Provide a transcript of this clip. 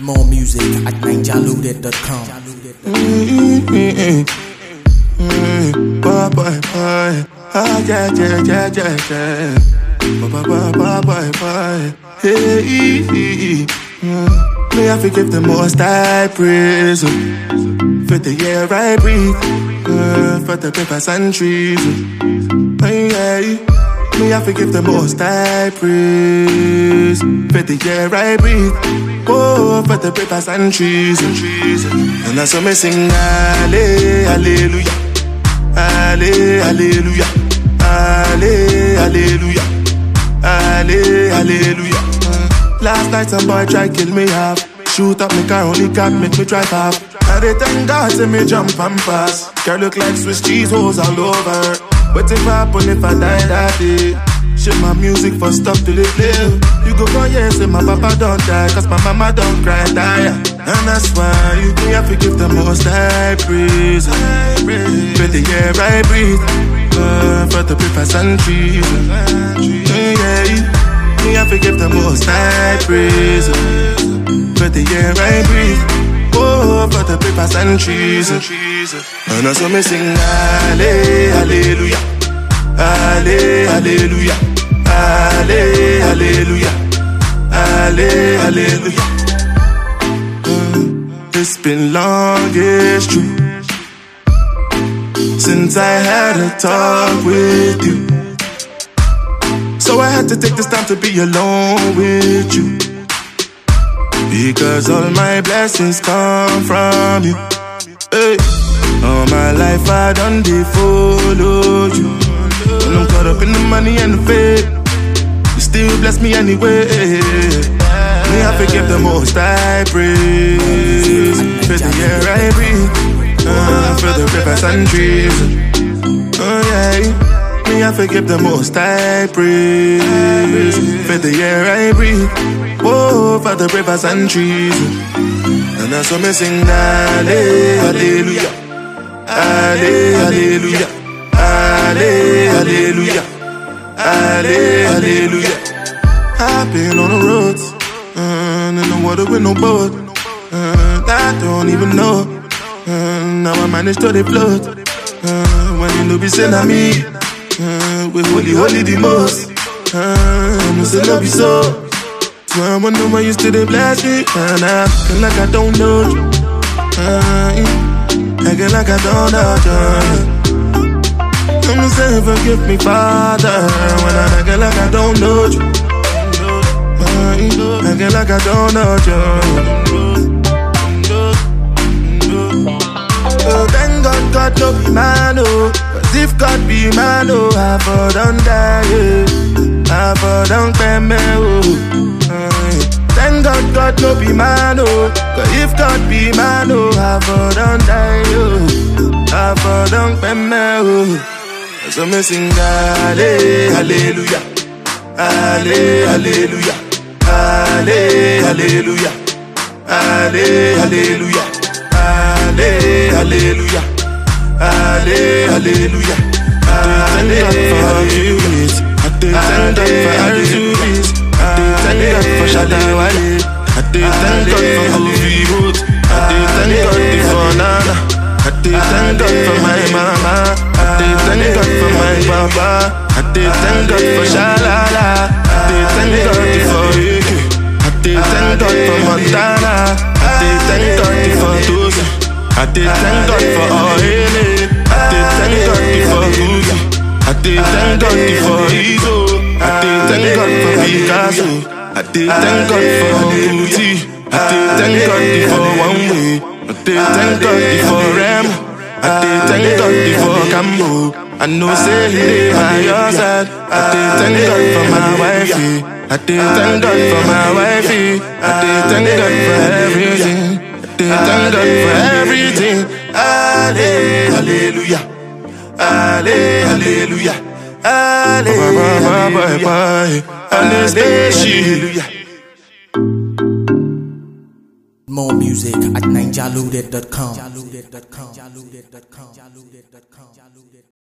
More music at ninjalude.com. Bye bye bye. Ah yeah yeah yeah yeah yeah. Bye bye bye bye bye. Hey, may I forgive the most I praise for the air I breathe, for the rivers and trees. Hey, may I forgive the most I praise for the air I breathe, oh, for the rivers and trees. And I saw me sing hallelujah, hallelujah, hallelujah, hallelujah. Last night some boy tried kill me half, shoot up me car, only got make me drive off. I did thank God to me jump and pass. Girl look like Swiss cheese holes all over. What if happen if I die that day? Shit my music for stop till it play. You go for years and my papa don't die, cause my mama don't cry tire. And that's why you have to give the most I praise. For the air I breathe, for the rivers and trees. Me have to give the most I praise. For the air I breathe, oh, for the rivers and trees. And I saw me sing hallelujah, hallelujah, hallelujah, hallelujah. It's been long, it's true, since I had a talk with you. So I had to take this time to be alone with you, because all my blessings come from you. Hey. All my life I done they follow you. When I'm caught up in the money and the fame, you still bless me anyway. Me I forgive the most I praise. For the air I breathe, for the rivers and trees. Oh yeah. Me I forgive the most I praise. For the air I breathe, oh, for the rivers and trees. And that's what me sing hallelujah, hallelujah, hallelujah, hallelujah. I've been on the roads, in the water with no boat, I don't even know. Now I managed to float. When you know be saying I me, we holy the most. No say love you so. So I wonder why you still bless me, and I feel like I don't know you. Acting like I don't know you. I'm saying forgive me, Father, when I'm acting like I don't know you. Acting like I don't know you. Oh, thank God, God no be man, oh. Cause if God be man, oh, I for done die, yeah. I for done pay me, oh. Thank God, God no be man, oh. Cause if God be man, oh, I for done die, oh. I for done pay me, oh. So me sing hallelujah, hallelujah, hallelujah, hallelujah, hallelujah, hallelujah. Thank God for forgiveness. Thank God for attitudes. Thank God for Shadawale. Thank God for Movie Road. Thank God for Nana. Thank God for my mama. Thank God for my papa. Thank God for Shalala. Thank God for Eke. Thank God for Montana. Thank God for Tosa. Thank God for Ohene. Thank God for Gucci. Thank God for Izo. Thank God for Picasso. Thank God for Gucci. Thank God for One Way. Thank God for Rem. Thank God for Cambo. I know say he by your side. Thank God for my wifey. Thank God for my wifey. Thank God for everything. Thank God for everything. Hallelujah, hallelujah, hallelujah, hallelujah. More music at ninjalude.com.